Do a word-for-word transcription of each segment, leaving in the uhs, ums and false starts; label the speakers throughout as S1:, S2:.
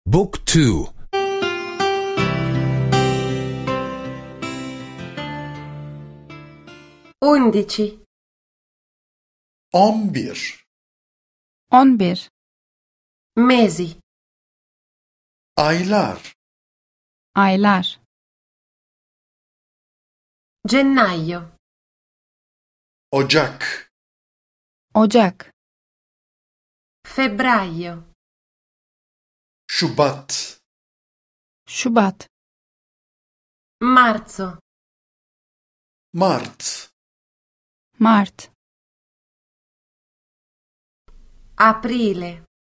S1: Book two.
S2: Undici.
S3: On bir.
S4: On bir.
S2: Mesi.
S3: Aylar.
S4: Aylar.
S2: Gennaio.
S3: Ocak.
S4: Ocak.
S2: Febbraio.
S3: Şubat.
S4: Şubat.
S2: Marzo.
S3: Mart.
S4: Mart.
S2: Aprile.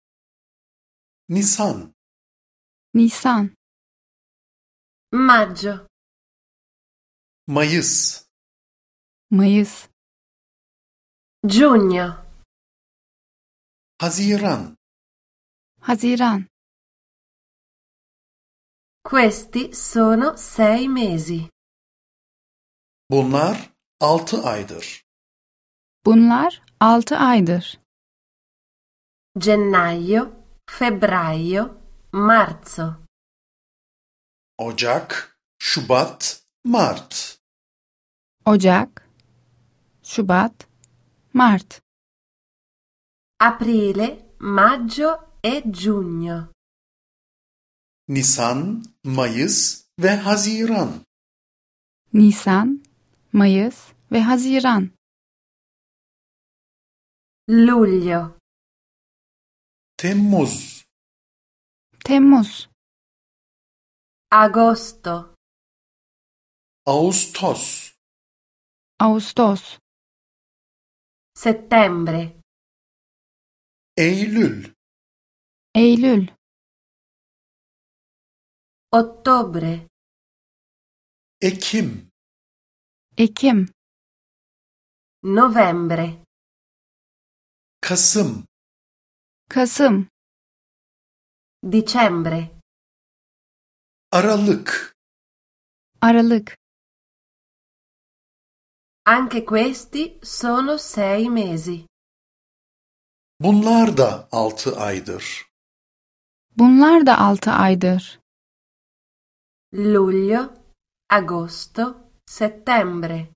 S3: Nisan.
S4: Nisan.
S2: Maggio.
S3: Mayıs.
S4: Mayıs.
S2: Giugno.
S3: Haziran.
S4: Haziran.
S2: Questi sono sei mesi.
S3: Bunlar altı aydır.
S4: Bunlar altı aydır.
S2: Gennaio, febbraio, marzo.
S3: Ocak, Şubat, Mart.
S4: Ocak. Şubat. Mart.
S2: Aprile, maggio e giugno.
S3: Nisan, Mayıs ve Haziran.
S4: Nisan. Mayıs ve Haziran.
S2: Luglio.
S3: Temmuz.
S4: Temmuz.
S2: Agosto.
S3: Ağustos.
S4: Ağustos.
S2: Settembre.
S3: Eylül.
S4: Eylül.
S2: Ottobre.
S3: Ekim.
S4: Ekim.
S2: Novembre.
S3: Kasım.
S4: Kasım.
S2: Dicembre.
S3: Aralık.
S4: Aralık.
S2: Anche questi sono sei mesi.
S3: Bunlar da altı aydır.
S4: Bunlar da altı aydır.
S2: Luglio, agosto, settembre.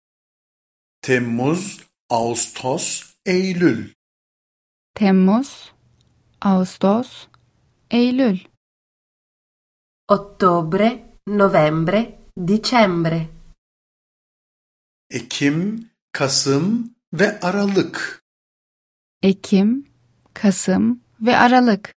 S3: Temmuz, Ağustos, Eylül.
S4: Temmuz. Ağustos. Eylül.
S2: Ottobre, novembre, dicembre.
S3: Ekim, Kasım ve Aralık.
S4: Ekim. Kasım ve Aralık.